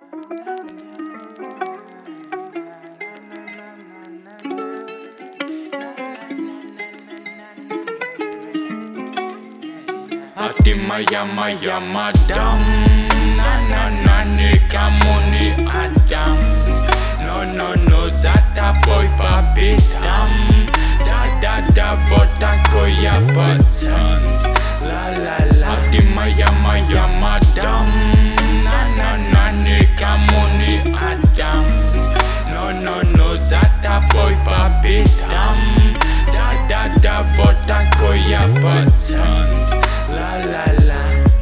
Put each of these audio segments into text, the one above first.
А ты моя мадам, на-на-на, никому не отдам. Но за тобой по пятам. Да, вот такой я пацан. Ла-ла-ла. А ты моя мадам, на-на-на, никому не отдам. Но за тобой по пятам. Да, вот такой я пацан. Ла-ла-ла.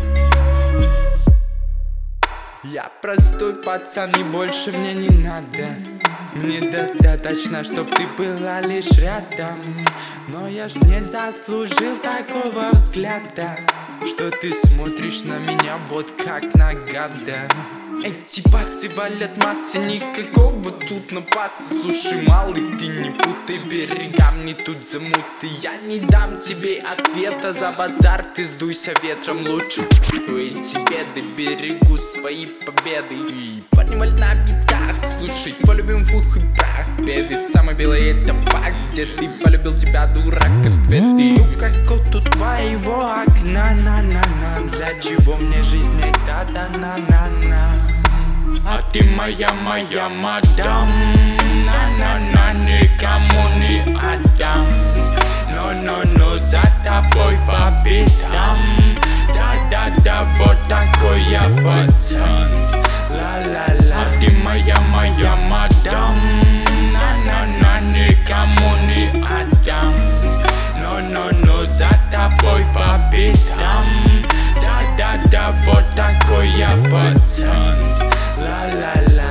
Я простой пацан, и больше мне не надо. Мне достаточно, чтоб ты была лишь рядом. Но я ж не заслужил такого взгляда, что ты смотришь на меня вот как на гада. Эти басы валят массы, никакого тут напаса. Слушай, малый, ты не путай, берега мне тут замуты. Я не дам тебе ответа за базар, ты сдуйся ветром. Лучше эти беды, берегу свои победы. И поднимать на битах, слушай, твой любим в ух и прах. Беды, самое белое это факт, где ты полюбил тебя, дурак, ответы. Жду как кот у твоего окна, на-на-на. Для чего мне жизнь эта да-на-на-на. А ты моя мадам, на-на-на, никому не отдам. Но за тобой по пятам. Да, вот такой я пацан. Ла-ла-ла. А ты моя мадам, на-на-на, никому не отдам. Но за тобой по пятам. Да, вот такой я пацан. Ла-ла-ла.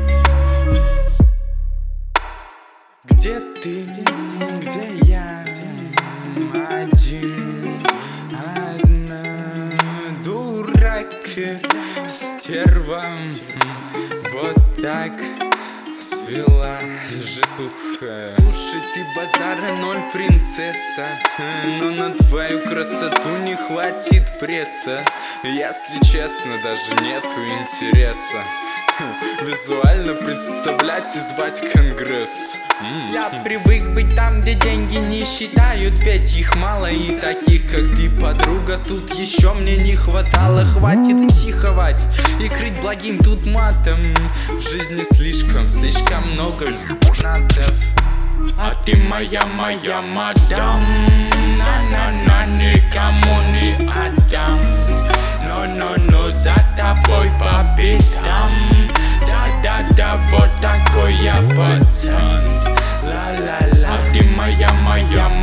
Где ты, где я? Один, одна, дурак, стерва. Вот так свела житуха. Слушай, ты базара ноль, принцесса, но на твою красоту не хватит пресса. Если честно, даже нету интереса визуально представлять и звать конгресс. Я привык быть там, где деньги не считают, ведь их мало. И таких, как ты, подруга, тут еще мне не хватало. Хватит психовать и крыть благим тут матом. В жизни слишком много надов. А ты моя мадам, на-на-на, никому не отдам. Но за тобой по пятам. Да, вот такой я пацан. Ла-ла-ла. А ты моя